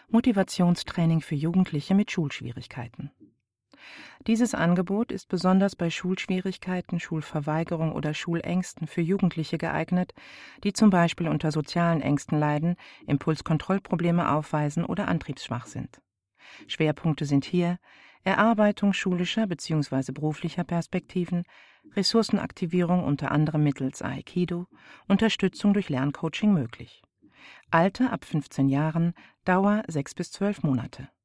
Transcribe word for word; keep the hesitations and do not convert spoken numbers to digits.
Motivationstraining für Jugendliche mit Schulschwierigkeiten. Dieses Angebot ist besonders bei Schulschwierigkeiten, Schulverweigerung oder Schulängsten für Jugendliche geeignet, die zum Beispiel unter sozialen Ängsten leiden, Impulskontrollprobleme aufweisen oder antriebsschwach sind. Schwerpunkte sind hier Erarbeitung schulischer bzw. beruflicher Perspektiven, Ressourcenaktivierung unter anderem mittels Aikido, Unterstützung durch Lerncoaching möglich. Alter ab fünfzehn Jahren, Dauer sechs bis zwölf Monate.